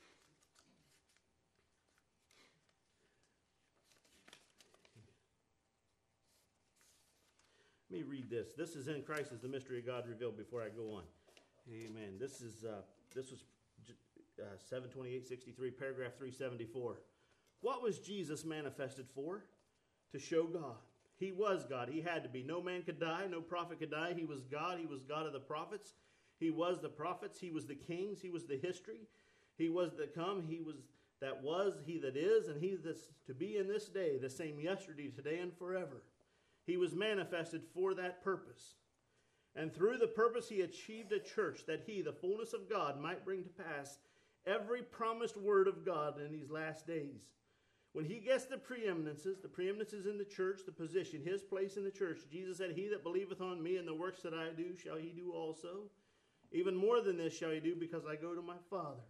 Let me read this. This is in Christ is the mystery of God revealed before I go on. Amen. This is uh, this was uh, seven twenty-eight sixty-three, paragraph three seventy-four. What was Jesus manifested for? To show God. He was God. He had to be. No man could die. No prophet could die. He was God. He was God of the prophets. He was the prophets. He was the kings. He was the history. He was the come. He was that was. He that is. And he that's to be in this day. The same yesterday, today, and forever. He was manifested for that purpose. And through the purpose he achieved a church that he, the fullness of God, might bring to pass every promised word of God in these last days. When he gets the preeminences, the preeminences in the church, the position, his place in the church, Jesus said, he that believeth on me and the works that I do, shall he do also. Even more than this shall he do, because I go to my Father.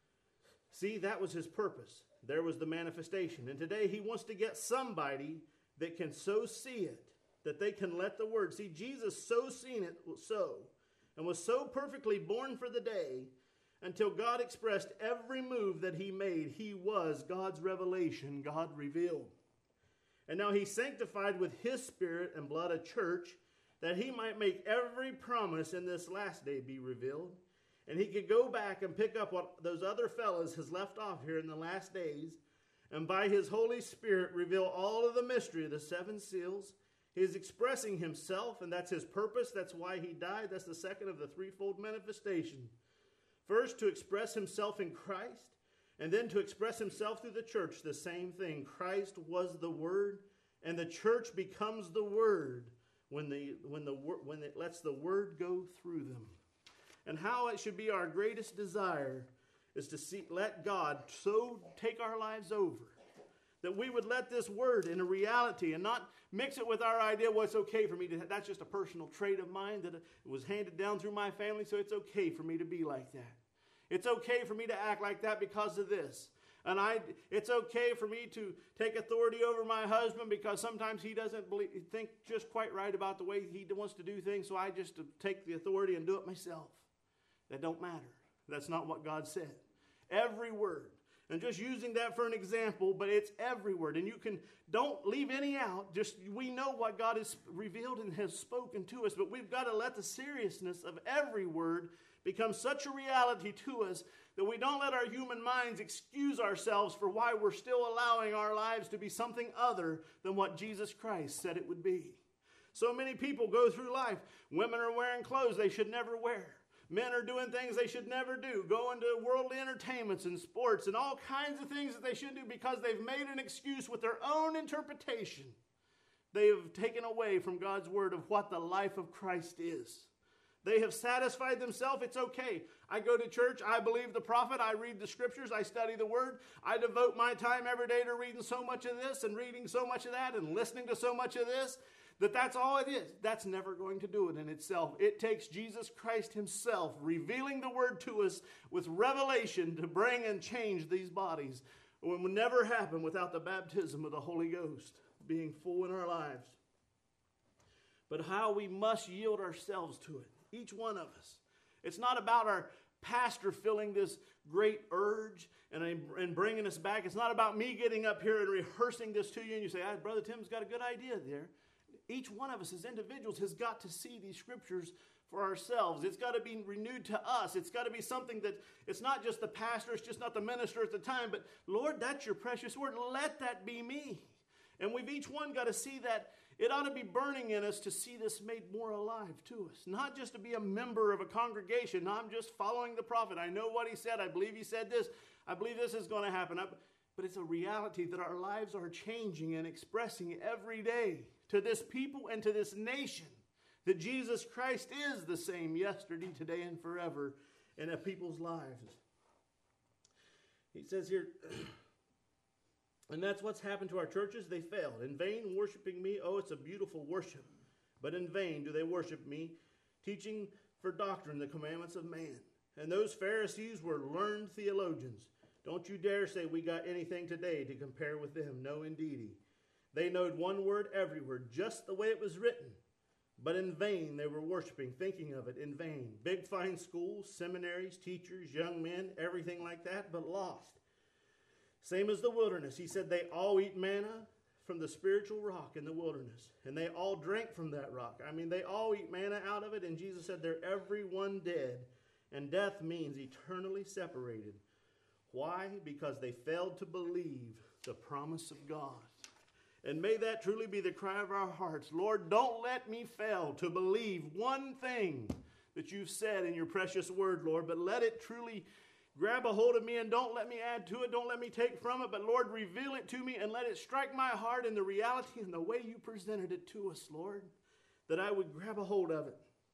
See, that was his purpose. There was the manifestation. And today he wants to get somebody that can so see it, that they can let the word. See, Jesus so seen it so, and was so perfectly born for the day, until God expressed every move that he made. He was God's revelation, God revealed. And now he sanctified with his spirit and blood a church, that he might make every promise in this last day be revealed. And he could go back and pick up what those other fellows has left off here in the last days, and by his Holy Spirit reveal all of the mystery of the seven seals. He is expressing himself, and that's his purpose. That's why he died. That's the second of the threefold manifestation. First, to express himself in Christ, and then to express himself through the church, the same thing. Christ was the Word, and the church becomes the Word when, the, when, the, when it lets the Word go through them. And how it should be our greatest desire is to see, let God so take our lives over, that we would let this word in a reality and not mix it with our idea, well, it's okay for me to, that's just a personal trait of mine that it was handed down through my family, so it's okay for me to be like that. It's okay for me to act like that because of this. And I, it's okay for me to take authority over my husband because sometimes he doesn't believe, think just quite right about the way he wants to do things, so I just take the authority and do it myself. That don't matter. That's not what God said. Every word. And just using that for an example, but it's every word. And you can, don't leave any out. Just, we know what God has revealed and has spoken to us, but we've got to let the seriousness of every word become such a reality to us that we don't let our human minds excuse ourselves for why we're still allowing our lives to be something other than what Jesus Christ said it would be. So many people go through life. Women are wearing clothes they should never wear. Men are doing things they should never do, going to worldly entertainments and sports and all kinds of things that they shouldn't do because they've made an excuse with their own interpretation. They have taken away from God's word of what the life of Christ is. They have satisfied themselves. It's okay. I go to church. I believe the prophet. I read the scriptures. I study the word. I devote my time every day to reading so much of this and reading so much of that and listening to so much of this. That that's all it is. That's never going to do it in itself. It takes Jesus Christ himself revealing the word to us with revelation to bring and change these bodies. It would never happen without the baptism of the Holy Ghost being full in our lives. But how we must yield ourselves to it, each one of us. It's not about our pastor feeling this great urge and, and bringing us back. It's not about me getting up here and rehearsing this to you and you say, ah, Brother Tim's got a good idea there. Each one of us as individuals has got to see these scriptures for ourselves. It's got to be renewed to us. It's got to be something that it's not just the pastor, it's just not the minister at the time, but Lord, that's your precious word. Let that be me. And we've each one got to see that it ought to be burning in us to see this made more alive to us. Not just to be a member of a congregation. No, I'm just following the prophet. I know what he said. I believe he said this. I believe this is going to happen. I, but it's a reality that our lives are changing and expressing every day to this people and to this nation that Jesus Christ is the same yesterday, today, and forever in a people's lives. He says here, and that's what's happened to our churches. They failed. In vain worshiping me. Oh, it's a beautiful worship. But in vain do they worship me, teaching for doctrine the commandments of man. And those Pharisees were learned theologians. Don't you dare say we got anything today to compare with them. No, indeedy. They knowed one word everywhere, just the way it was written. But in vain they were worshiping, thinking of it in vain. Big fine schools, seminaries, teachers, young men, everything like that, but lost. Same as the wilderness. He said they all eat manna from the spiritual rock in the wilderness. And they all drank from that rock. I mean, they all eat manna out of it. And Jesus said they're everyone dead. And death means eternally separated. Why? Because they failed to believe the promise of God. And may that truly be the cry of our hearts. Lord, don't let me fail to believe one thing that you've said in your precious word, Lord, but let it truly grab a hold of me and don't let me add to it. Don't let me take from it, but Lord, reveal it to me and let it strike my heart in the reality and the way you presented it to us, Lord, that I would grab a hold of it.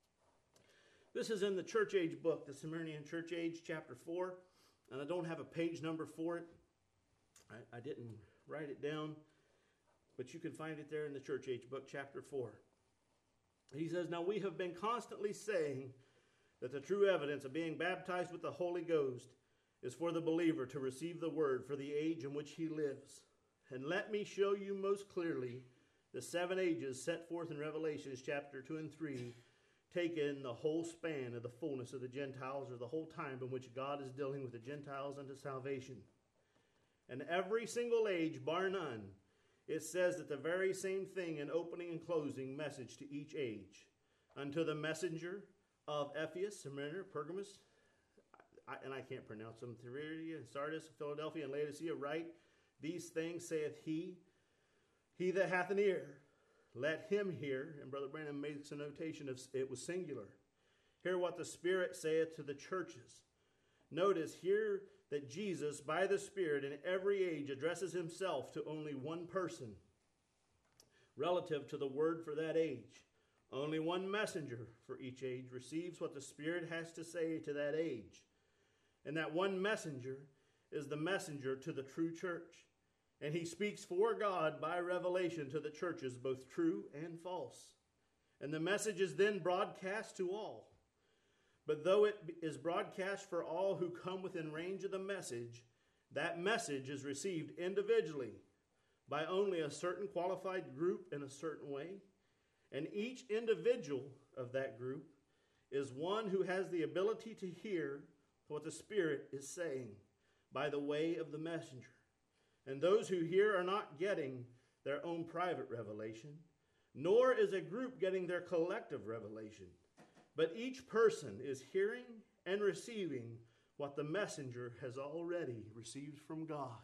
This is in the church age book, the Smyrnian Church Age, chapter four, and I don't have a page number for it. I, I didn't write it down, but you can find it there in the church age book, chapter four. He says, now we have been constantly saying that the true evidence of being baptized with the Holy Ghost is for the believer to receive the word for the age in which he lives. And let me show you most clearly the seven ages set forth in Revelations chapter two and three, take in the whole span of the fullness of the Gentiles, or the whole time in which God is dealing with the Gentiles unto salvation. And every single age, bar none, it says that the very same thing in opening and closing message to each age. Unto the messenger of Ephesus, Smyrna, Pergamos, I, and I can't pronounce them, Thyatira and Sardis, Philadelphia and Laodicea, write, these things saith he, he that hath an ear, let him hear. And Brother Brandon makes a notation of it was singular. Hear what the Spirit saith to the churches. Notice here that Jesus, by the Spirit, in every age addresses himself to only one person relative to the word for that age. Only one messenger for each age receives what the Spirit has to say to that age. And that one messenger is the messenger to the true church. And he speaks for God by revelation to the churches, both true and false. And the message is then broadcast to all. But though it is broadcast for all who come within range of the message, that message is received individually by only a certain qualified group in a certain way. And each individual of that group is one who has the ability to hear what the Spirit is saying by the way of the messenger. And those who hear are not getting their own private revelation, nor is a group getting their collective revelation. But each person is hearing and receiving what the messenger has already received from God.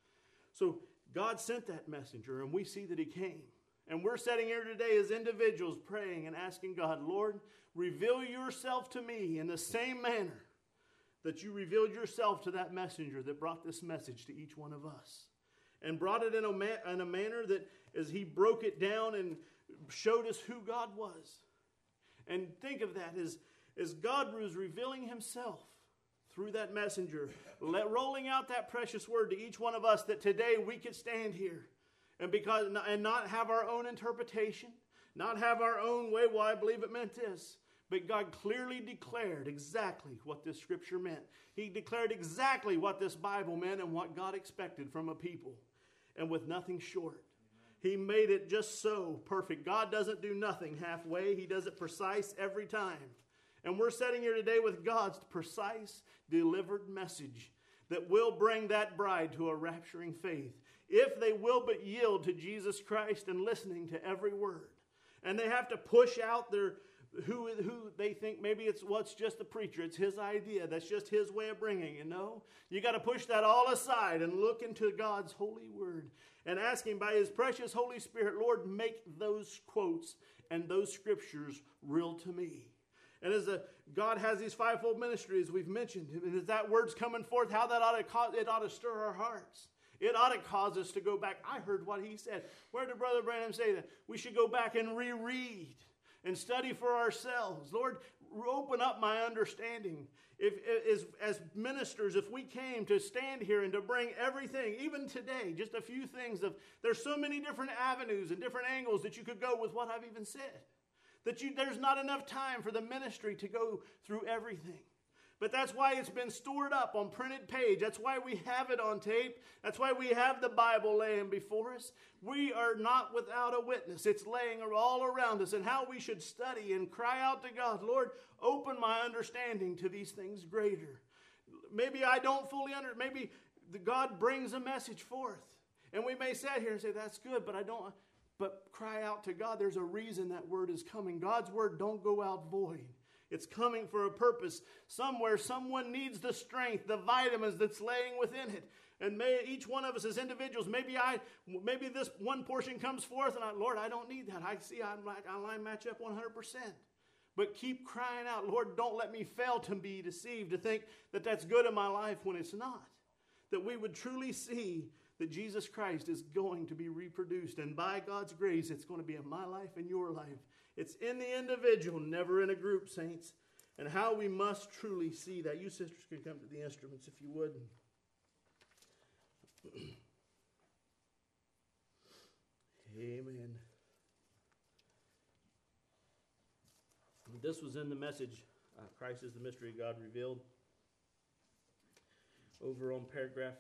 So God sent that messenger, and we see that he came. And we're sitting here today as individuals praying and asking God, Lord, reveal yourself to me in the same manner that you revealed yourself to that messenger that brought this message to each one of us. And brought it in a, ma- in a manner that as he broke it down and showed us who God was. And think of that as, as God was revealing himself through that messenger, let, rolling out that precious word to each one of us, that today we could stand here and because and not have our own interpretation, not have our own way, well, I believe it meant this. But God clearly declared exactly what this scripture meant. He declared exactly what this Bible meant and what God expected from a people, and with nothing short. He made it just so perfect. God doesn't do nothing halfway. He does it precise every time. And we're sitting here today with God's precise, delivered message that will bring that bride to a rapturing faith, if they will but yield to Jesus Christ and listening to every word. And they have to push out their who, who they think maybe it's what's just the preacher. It's his idea. That's just his way of bringing it. No, you got to push that all aside and look into God's holy word and ask him by his precious Holy Spirit, Lord, make those quotes and those scriptures real to me. And as a, God has these fivefold ministries we've mentioned, and as that word's coming forth, how that ought to cause, it ought to stir our hearts. It ought to cause us to go back. I heard what he said. Where did Brother Branham say that? We should go back and reread and study for ourselves. Lord, open up my understanding. If, as, as ministers, if we came to stand here and to bring everything, even today, just a few things of, there's so many different avenues and different angles that you could go with what I've even said. That you, there's not enough time for the ministry to go through everything. But that's why it's been stored up on printed page. That's why we have it on tape. That's why we have the Bible laying before us. We are not without a witness. It's laying all around us, and how we should study and cry out to God, Lord, open my understanding to these things greater. Maybe I don't fully understand. Maybe God brings a message forth. And we may sit here and say, that's good, but I don't. But cry out to God. There's a reason that word is coming. God's word don't go out void. It's coming for a purpose. Somewhere, someone needs the strength, the vitamins that's laying within it. And may each one of us as individuals, maybe I, maybe this one portion comes forth, and I, Lord, I don't need that. I see I, I line match up one hundred percent. But keep crying out, Lord, don't let me fail to be deceived, to think that that's good in my life when it's not. That we would truly see that Jesus Christ is going to be reproduced. And by God's grace, it's going to be in my life and your life. It's in the individual, never in a group, saints. And how we must truly see that. You sisters can come to the instruments if you would. Amen. This was in the message, uh, Christ is the mystery of God revealed. Over on paragraph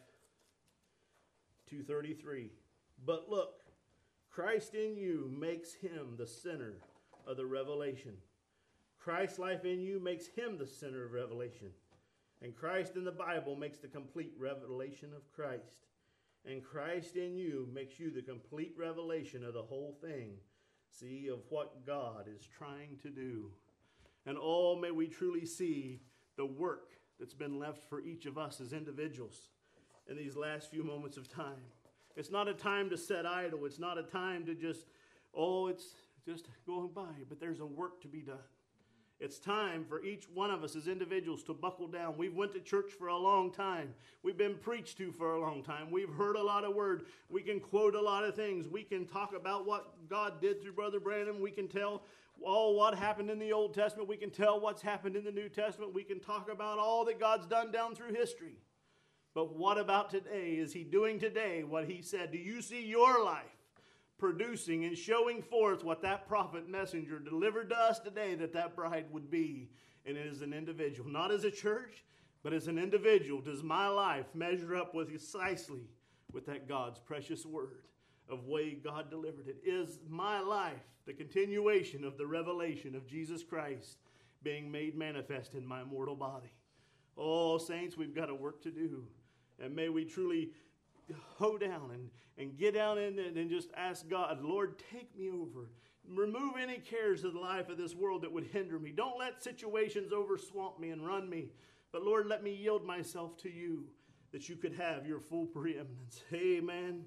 two thirty-three. But look, Christ in you makes him the center of the revelation. Christ's life in you makes him the center of revelation. And Christ in the Bible makes the complete revelation of Christ. And Christ in you makes you the complete revelation of the whole thing. See, of what God is trying to do. And oh, may we truly see the work that's been left for each of us as individuals in these last few moments of time. It's not a time to sit idle. It's not a time to just, oh, it's just going by. But there's a work to be done. It's time for each one of us as individuals to buckle down. We've went to church for a long time. We've been preached to for a long time. We've heard a lot of word. We can quote a lot of things. We can talk about what God did through Brother Branham. We can tell all what happened in the Old Testament. We can tell what's happened in the New Testament. We can talk about all that God's done down through history. But what about today? Is he doing today what he said? Do you see your life producing and showing forth what that prophet messenger delivered to us today that that bride would be? And it is an individual, not as a church, but as an individual. Does my life measure up with precisely with that God's precious word of way God delivered it? Is my life the continuation of the revelation of Jesus Christ being made manifest in my mortal body? Oh, saints, we've got a work to do. And may we truly hoe down and, and get down in it and just ask God, Lord, take me over. Remove any cares of the life of this world that would hinder me. Don't let situations overswamp me and run me. But Lord, let me yield myself to you that you could have your full preeminence. Amen.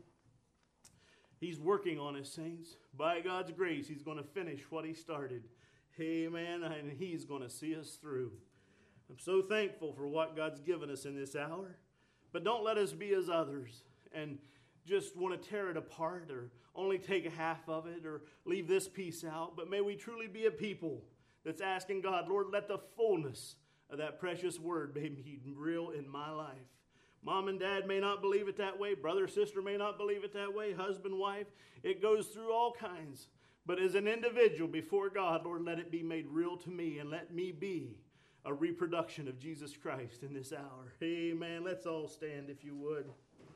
He's working on us, saints. By God's grace, he's going to finish what he started. Amen. And he's going to see us through. I'm so thankful for what God's given us in this hour. But don't let us be as others and just want to tear it apart or only take a half of it or leave this piece out. But may we truly be a people that's asking God, Lord, let the fullness of that precious word be real in my life. Mom and dad may not believe it that way. Brother, sister may not believe it that way. Husband, wife. It goes through all kinds. But as an individual before God, Lord, let it be made real to me and let me be a reproduction of Jesus Christ in this hour. Amen. Let's all stand if you would.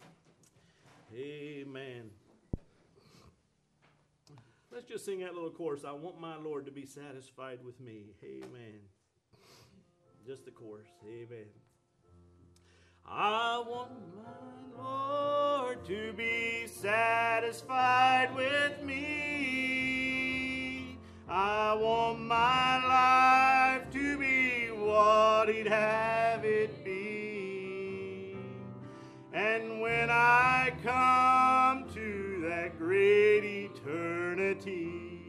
Amen. Let's just sing that little chorus. I want my Lord to be satisfied with me. Amen. Just the chorus. Amen. I want my Lord to be satisfied with me. I want my life to be what He'd have it be. And when I come to that great eternity,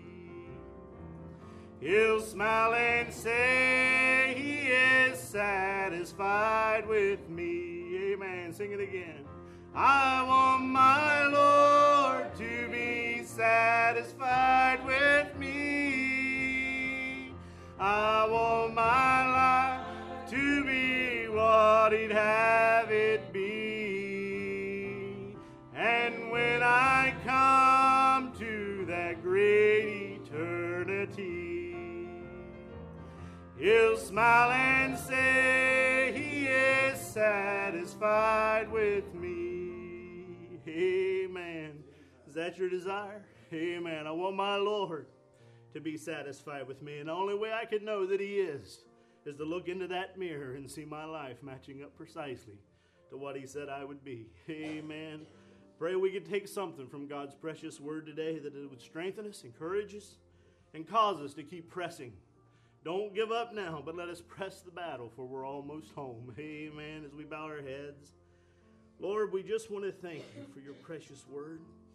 He'll smile and say He is satisfied with me. Amen. Sing it again. I want my Lord to be satisfied with me. I want my life to be what He'd have it be. And when I come to that great eternity, He'll smile and say He is satisfied with me. Amen. Is that your desire? Amen. I want my Lord to be satisfied with me. And the only way I can know that He is, is to look into that mirror and see my life matching up precisely to what He said I would be. Amen. Pray we could take something from God's precious word today, that it would strengthen us, encourage us, and cause us to keep pressing. Don't give up now, but let us press the battle, for we're almost home. Amen. As we bow our heads, Lord, we just want to thank You for Your precious word.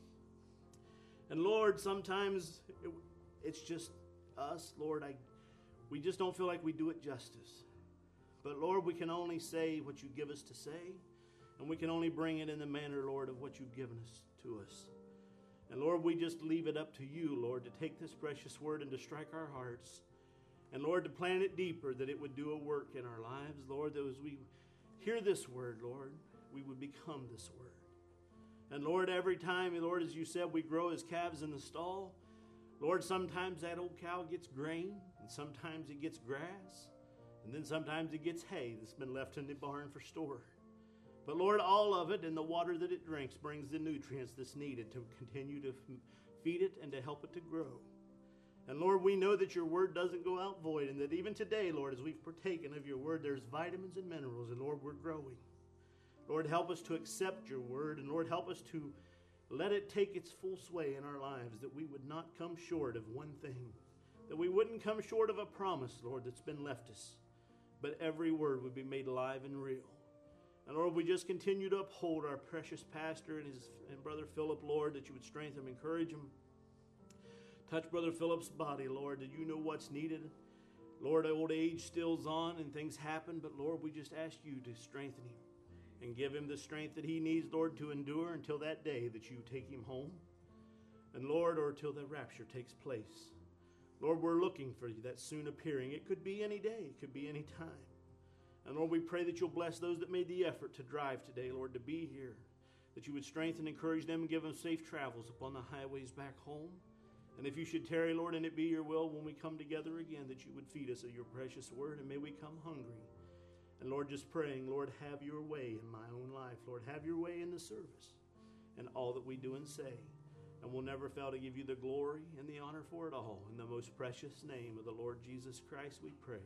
And Lord, sometimes it, it's just us, Lord. I, we just don't feel like we do it justice. But Lord, we can only say what You give us to say, and we can only bring it in the manner, Lord, of what You've given us to us. And Lord, we just leave it up to You, Lord, to take this precious word and to strike our hearts. And Lord, to plant it deeper, that it would do a work in our lives. Lord, that as we hear this word, Lord, we would become this word. And Lord, every time, Lord, as You said, we grow as calves in the stall. Lord, sometimes that old cow gets grain, and sometimes it gets grass, and then sometimes it gets hay that's been left in the barn for store. But Lord, all of it and the water that it drinks brings the nutrients that's needed to continue to feed it and to help it to grow. And Lord, we know that Your word doesn't go out void, and that even today, Lord, as we've partaken of Your word, there's vitamins and minerals, and Lord, we're growing. Lord, help us to accept Your word, and Lord, help us to let it take its full sway in our lives, that we would not come short of one thing, that we wouldn't come short of a promise, Lord, that's been left us, but every word would be made alive and real. And Lord, we just continue to uphold our precious pastor and his and Brother Philip, Lord, that You would strengthen him, encourage him. Touch Brother Philip's body, Lord, that You know what's needed. Lord, old age still's on and things happen, but Lord, we just ask You to strengthen him and give him the strength that he needs, Lord, to endure until that day that You take him home. And Lord, or till the rapture takes place. Lord, we're looking for You, that soon appearing. It could be any day. It could be any time. And Lord, we pray that You'll bless those that made the effort to drive today, Lord, to be here. That You would strengthen, encourage them, and give them safe travels upon the highways back home. And if You should tarry, Lord, and it be Your will when we come together again, that You would feed us of Your precious word, and may we come hungry. And Lord, just praying, Lord, have Your way in my own life. Lord, have Your way in the service and all that we do and say. And we'll never fail to give You the glory and the honor for it all. In the most precious name of the Lord Jesus Christ we pray.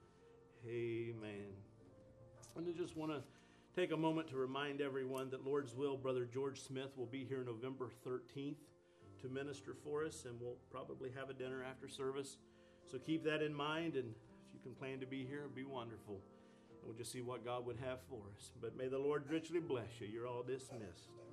Amen. And I just want to take a moment to remind everyone that Lord's will, Brother George Smith will be here November thirteenth to minister for us, and we'll probably have a dinner after service. So keep that in mind, and if you can plan to be here, it'd be wonderful. And we'll just see what God would have for us. But may the Lord richly bless you. You're all dismissed.